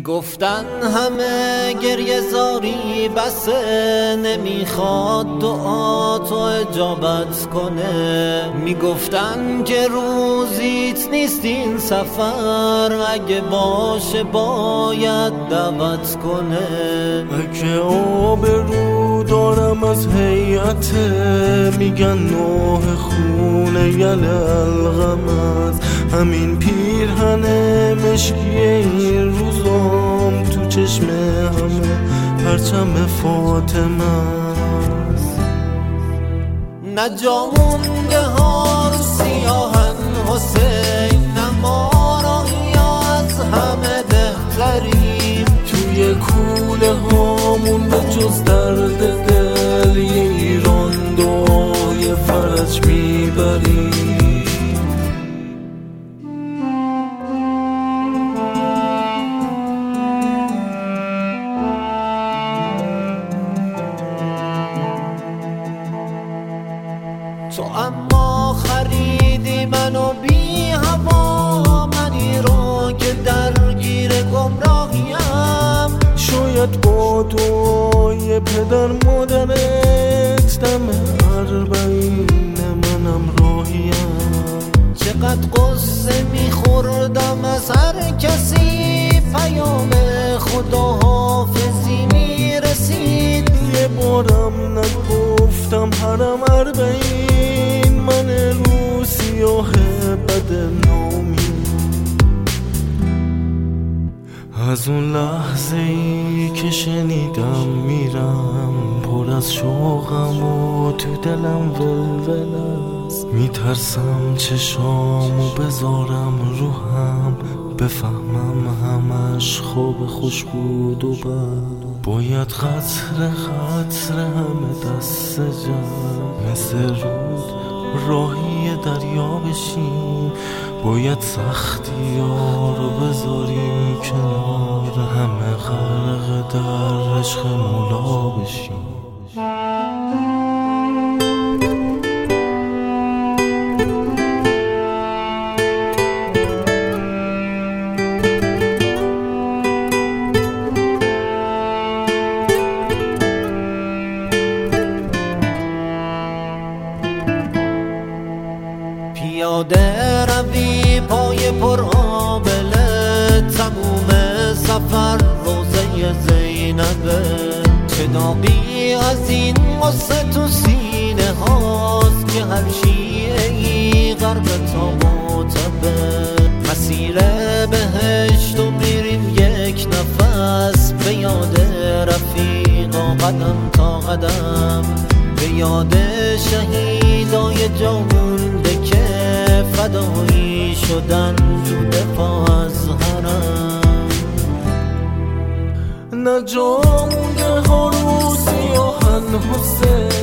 میگفتن همه گریه زاری بسه، نمیخواد دعا تو اجابت کنه. میگفتن که روزیت نیست این سفر، اگه باشه باید دعوت کنه. اگه آبرو دارم از هیئت، میگن نوح خونه یلالغمز. همین پیرهن مشکی این روزام تو چشم همه پرچم فاطمه است. نه جامونده ها رو سیاهن حسین، نه ما راهی از همه بهتریم. توی کوله هامون به جز درد دل یه ایران دعای فرج میبریم. تو اما خریدی منو بی هوا، منی رو که درگیر گمراهیم. شاید با دعای پدر مادرت دم 40 منم راهیم. چقدر قصه میخوردم از هر کسی، پیام خدا حافظی میرسید. یه بارم نگفتم حرم 40، من رو سیاه بد نامی. از اون لحظه ای که شنیدم میرم، پر از شوقم و تو دلم ولول است. میترسم چشامو بذارم رو هم، بفهمم همش خوب خوش بود و بد. باید قطره قطره همه دست جمع، مثل رود راهی دریا بشیم. باید سختی ها رو بذاریم کنار، همه غرق در عشق مولا بشیم. پیاده روی پای پر آبله، تموم سفر روزه زینبه. چه داغی از این قصه تو سینه هاست، که هر شیعه‌ای غرق تابوتبه. مسیر بهشت و میریم یک نفس، به یاد رفیقا قدم تا قدم. به یاد شهیدای جامونده که فدایی شدن تو دفاع از حرم. نه جامونده ها رو سیاهن حسین،